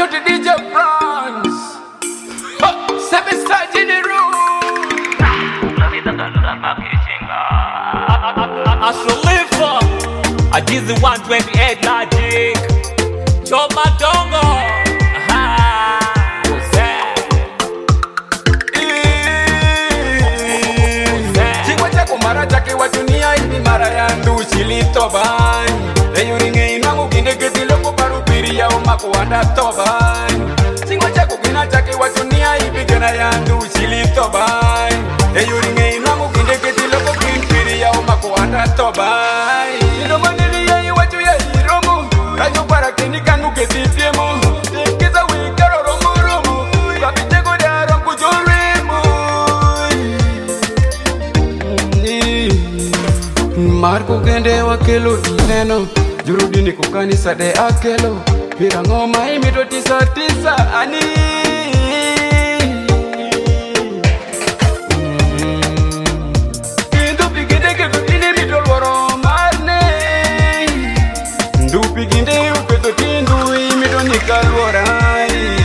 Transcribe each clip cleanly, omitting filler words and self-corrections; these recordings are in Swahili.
to DJ Bronze. Seven stars in the room. I should live for I did the 128 logic. Joe Madongo. Chingwa chako mara chake wa dunia hivi mara ya ndushi litobai. Leyo ringe inwangu kinde keti loko parupiri ya umako wanda tobai. Chingwa chako kina chake wa dunia hivi kena ya ndushi litobai. Leyo ringe inwangu kinde keti loko parupiri ya umako wanda tobai. Iromo nili ya iwaju ya iromo. Rayo para kini kanu keti tiemo. Tingiza wikaro romo romo. Kapitego de aram kujoremo. Marco kende wakelo ineno. Jurudini kukanisa de akelo. Pira ngoma imito tisa tisa ani. Ndupi ginde keto tini mito lwaro marne. Ndupi ginde upeto tindu imito nika lwarai.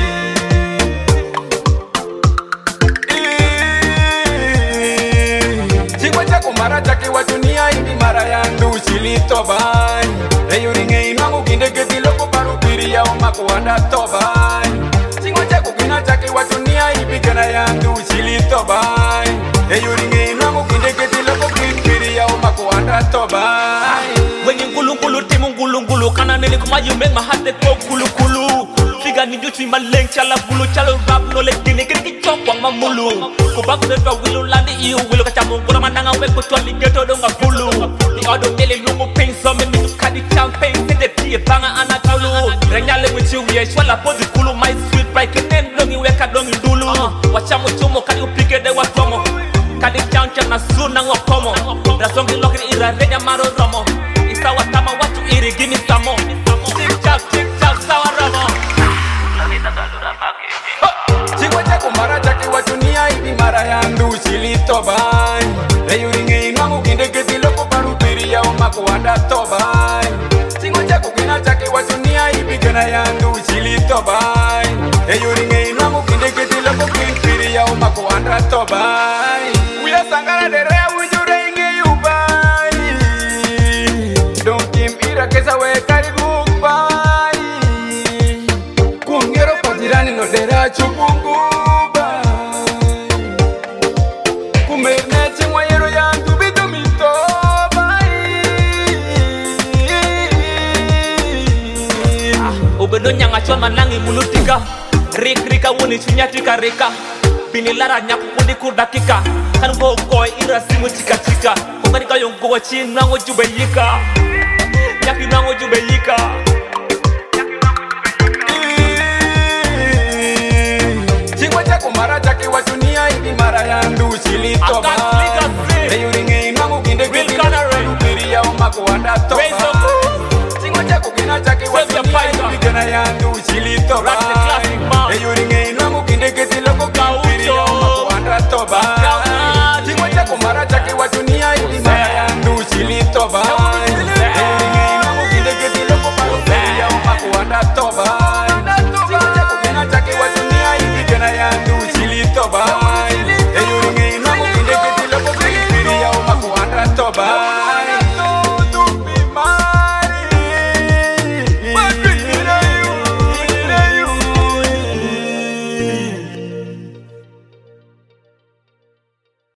Chingwa chako mara chake wa dunia hivi mara ya ndushi litobai. Leyo ringe inwangu kinde keti loko parupiri ya umako wanda tobai. Chingwa chako kina chake wa dunia hivi kena ya ndushi litobai. Leyo ringe inwangu kinde keti loko parupiri ya umako wanda tobai. Wenye ngulu timu ngulu kana nene kumaji make my heart go kulu. Figa ni juchi maleng chala bulu chalo rap no le dine kiri chok wang mamulu. Kubaku de twa wilu landi iu wilu kachamu kura mandanga we ko twali geto donga bulu. Ni odo nele lungu pain so me mitu kadi champagne sete pie banga anakalu. Renyale with you ye shwala podi kulu my sweet pie kenen dongi weka dongi dulu. Wachamu chumo kadi upike de watomo. Kadi chancha na suna ngokomo. Rasongi lokiri ira renya maro romo. Isa watama watu iri give me some more. Tick tock sawa romo. Chingwa chako mara chake wa dunia hivi mara ya ndushi litobai. Leyo ringe inwangu kinde keti loko parupiri ya umako wanda tobai. Chingwa chako kina chake wa dunia hivi kena ya ndushi litobai. Leyo ringe inwangu kinde keti loko parupiri ya umako wanda tobai. Uya sangara derea ujure inge yubai. Don't kim ira kesa we karibu bai. Kungero patirani no dera chupungu bai. Kumerne chingwa yero ya ndubitu mito bai. Obedo nyanga chon manangi mulutika. Rika woni chunyatika rika. Binilara nyaku kundi kurdakika. Kan go koi ira simu chika. Kongani ka yongo wachi nango jubeyika. Nyaki nango jubeyika. Chingwa chako mara chake wa dunia hivi mara ya ndushi litobai. Leyo ringe inwangu kinde keti loko parupiri ya umako wanda tobai.